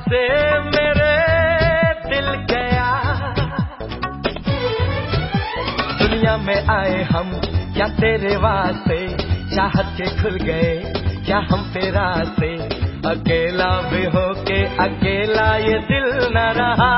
से मेरे दिल गया। दुनिया में आए हम क्या तेरे वास्ते, चाहत के खुल गए क्या हम पे रास्ते। अकेला भी हो के अकेला ये दिल न रहा।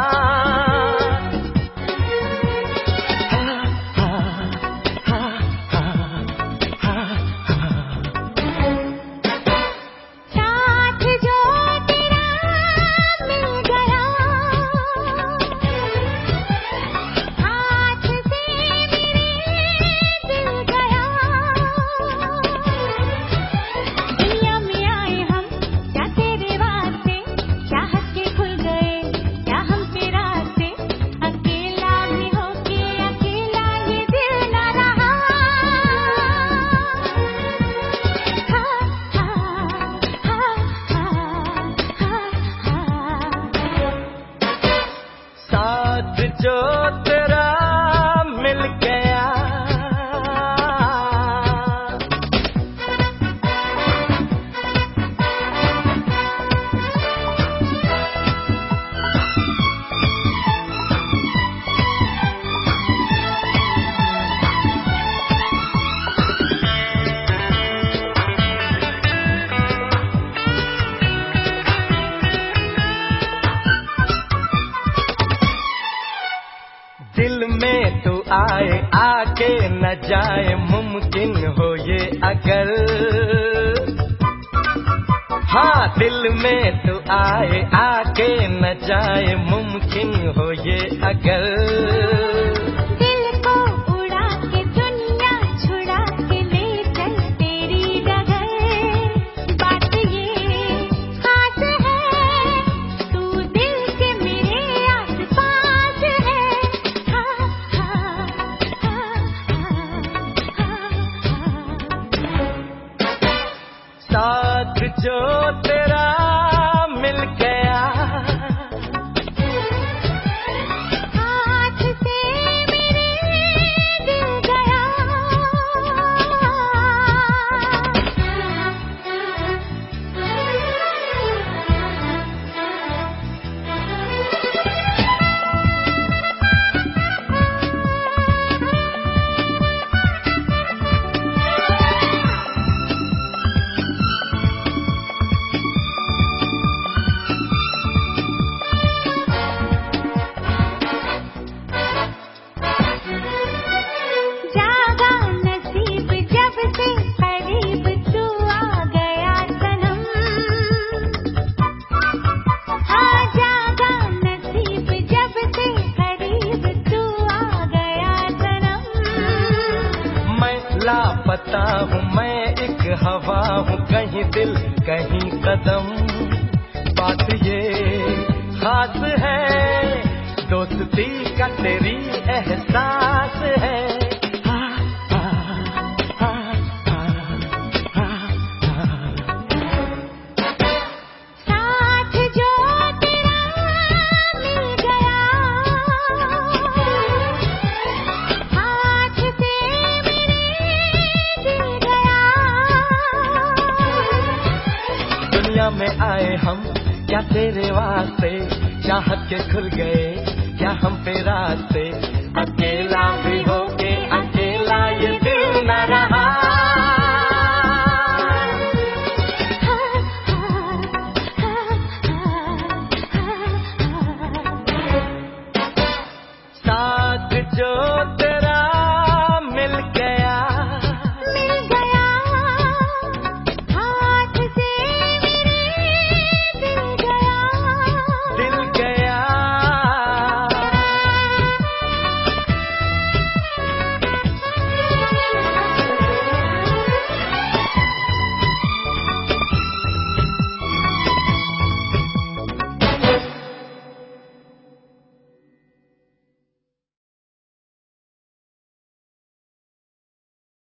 जो तेरा मिल गया। दिल में तू आए आके न जाए, मुमकिन हो ये अगर। हाँ दिल में तू आए आके न जाए, मुमकिन हो ये अगर। दिल को उड़ा के दुनिया छुड़ा के ले चल तेरी डगर। बात ये खास है, तू दिल के मेरे आस पास है। साथ जो तेरा मिल गया। हाथ से मेरे दिल गया। लापता हूँ मैं एक हवा हूँ, कहीं दिल कहीं कदम। बात ये खास है, दोस्ती का तेरी एहसास है। साथ जो तेरा मिल गया। हाथ से दुनिया में आए हम क्या तेरे वास्ते, चाहत के खुल गए क्या हम पे रास्ते। अकेला भी